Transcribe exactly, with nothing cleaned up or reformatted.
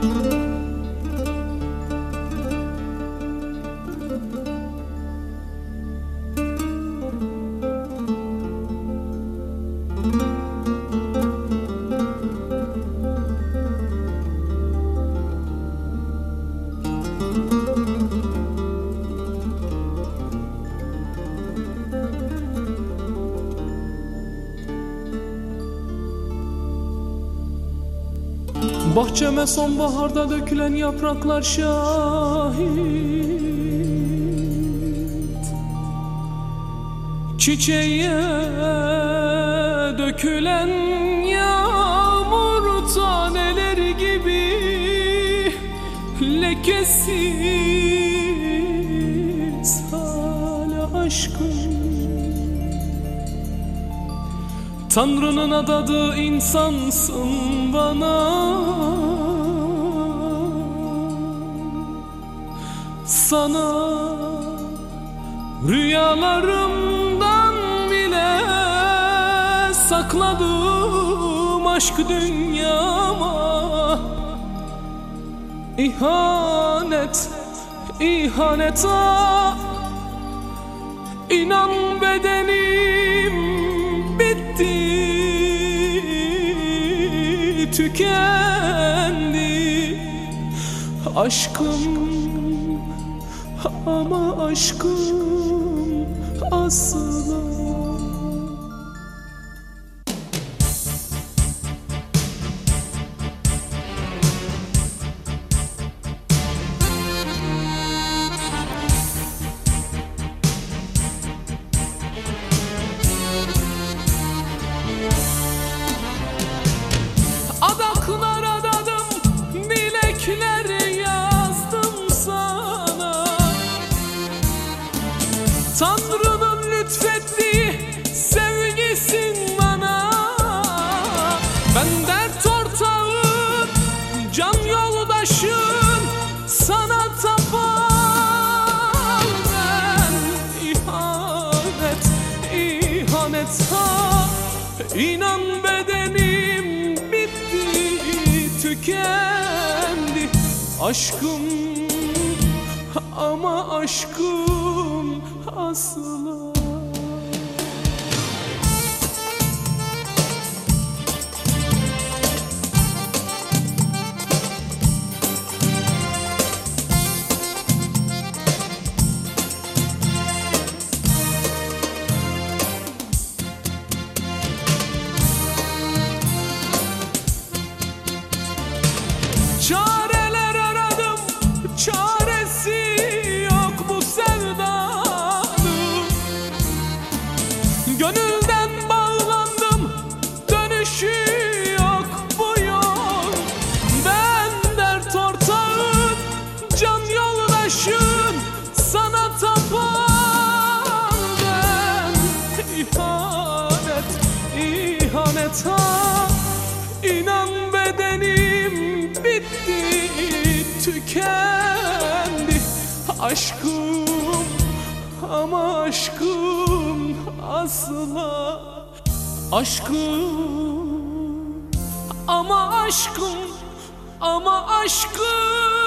Bahçeme sonbaharda dökülen yapraklar şahit. Çiçeğe dökülen yağmur taneleri gibi lekesiz hala aşkım. Tanrı'nın adadığı insansın bana. Sana rüyalarımdan bile sakladığım aşk dünyama İhanet, ihanet ah, İnan bedenim bitti, tükendi. Aşkım, ama aşkım asla. Adaklar adadım, dilekler yazdım sana. Tanrı'nın lütfettiği sevgisin bana. Ben dert ortağın, can yoldaşın, sana tapan. Ben ihanet, ihanet ha, İnan bedenim bitti, tükendi. Aşkım, ama aşkım asla. Çareler aradım, çaresi yok bu sevdanın. Gönülden bağlandım, dönüşü yok bu yol. Ben dert ortağın, can yoldaşın, sana tapan. Ben ihanet, ihanet ha, İnan bedenim bitti, tükendi. Aşkım, ama aşkım asla. Aşkım, ama aşkım, ama aşkım